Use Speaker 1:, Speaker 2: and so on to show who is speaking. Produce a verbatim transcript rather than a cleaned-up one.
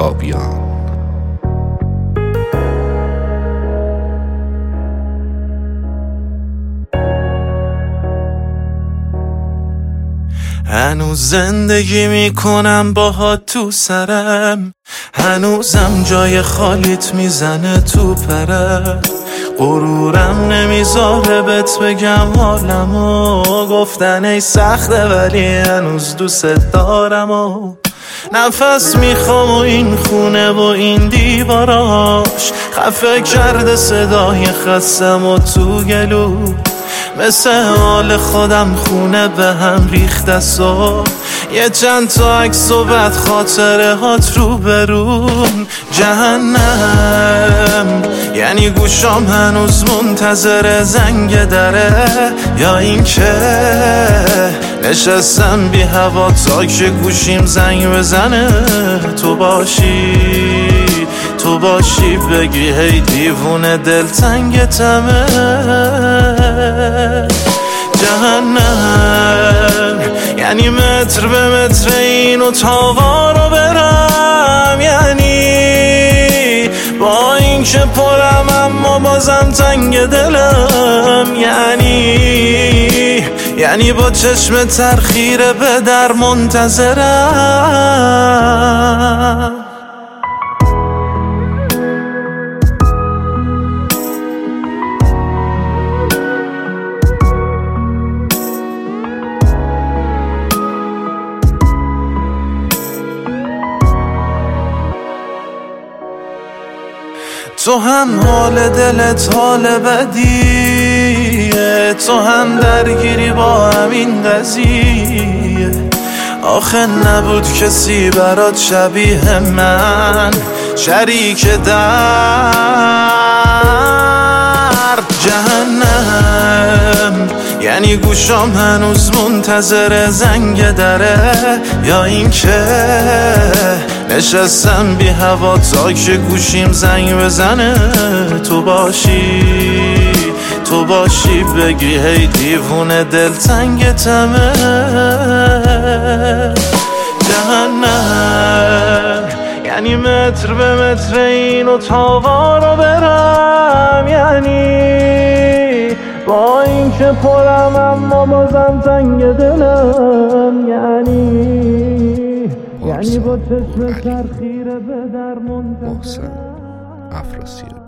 Speaker 1: خوابیان.
Speaker 2: هنوز زندگی میکنم باهات تو سرم، هنوزم جای خالیت میزنه تو پرم. غرورم نمیذاره بهت بگم حالمو، گفتن ای سخته ولی هنوز دوست دارم و نفس میخوام و این خونه و این دیواراش خفه کرده صدای خستم و تو گلو. مثل حال خودم خونه به هم ریخته سو، یه چند تا عکس و بعد خاطره هات رو برون. جهنم یعنی گوشام هنوز منتظر زنگ دره، یا این که نشستم بی هوا تا که گوشیم زنگ بزنه. تو باشی تو باشی بگی هی دیوونه دلتنگتمه. جهنم یعنی متر به متر این اتاقا رو برم، یعنی با این که پرم اما بازم تنگ دلم، یعنی یعنی با چشم ترخیره به در منتظرم. تو هم حال دلت حال بدیه، تو هم درگیری با همین قضیه. آخه نبود کسی برات شبیه من، شریک درد. جهنم یعنی گوشام هنوز منتظر زنگ دره، یا این که نشستم بی هوا تا که گوشیم زنگ بزنه. تو باشی تو باشی بگی هی دیوونه دلتنگتمه. جهنم یعنی متر به متر این اتاقا رو برم، یعنی با این که پرم اما بازم تنگ دلم، یعنی یعنی با چشم سرخیره به در منتظرم.
Speaker 1: محسن افراسیابی.